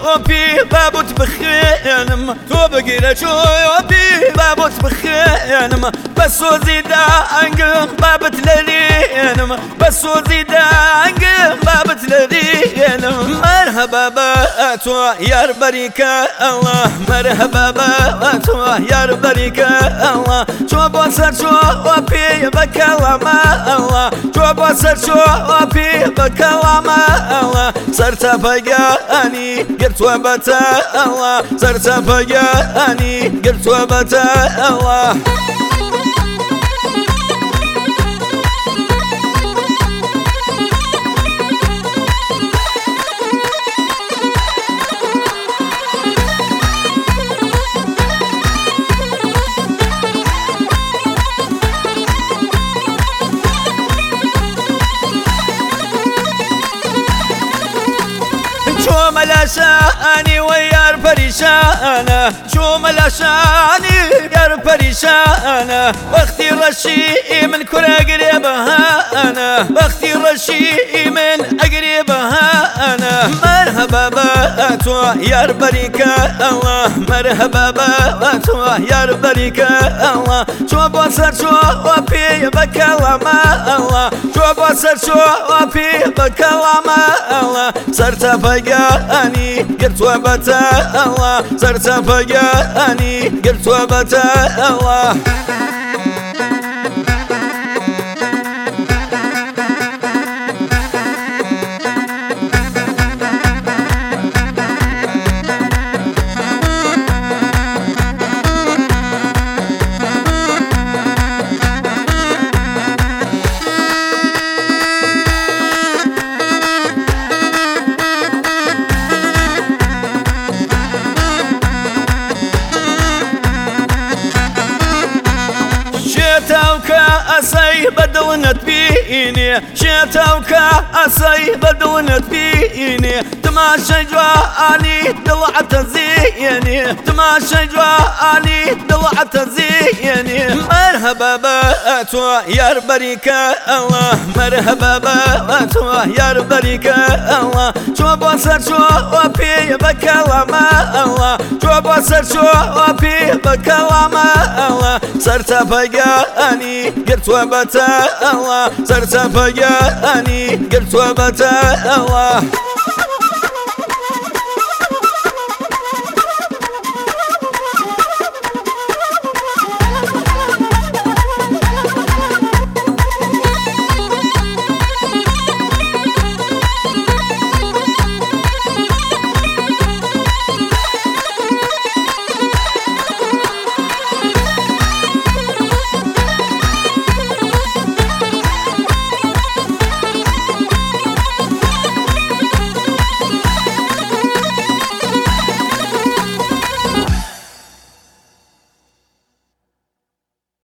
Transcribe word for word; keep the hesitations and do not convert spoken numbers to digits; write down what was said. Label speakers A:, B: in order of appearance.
A: شوفي بابوت بخينم تو بقير شوفي بابوت بخينم بس وزيدا انقم بابت للينم بس وزيدا انقم بابت للينم مرحبا باتو يا بريكة الله مرحبا باتو يا بريكة الله شو بوسر شوفي بكلام الله شو بوسر شوفي بكلام الله صرت فقاني قلت وبتا الله صرت فقاني قلت وبتا الله شو ملاشاني ويار فريشانة شو ملاشاني يار فريشانة واختي رشي من كرة قريبها أنا واختي رشي من أقربها أنا مرحبا باتو يار بريكة الله مرحبا باتو يار بريكة الله شو بوسر شو وفي بكلام الله شو بوسر شو وفي بكلام الله صرت فقاني قلت وبتا الله صرت فقاني قلت وبتا الله شتاوكا أسي بدونت بيني شتاوكا أسي بدونت بيني تماشى جواني طلعت زيني تماشى جواني طلعت زيني مرحبا باتو يا بريكة الله مرحبا باتو يا بريكة الله شو بوسر شو وفي بكلام الله شو بوسر شو وفي بكلام الله صرت فقاني قلت وبتا الله صرت فقاني قلت وبتا الله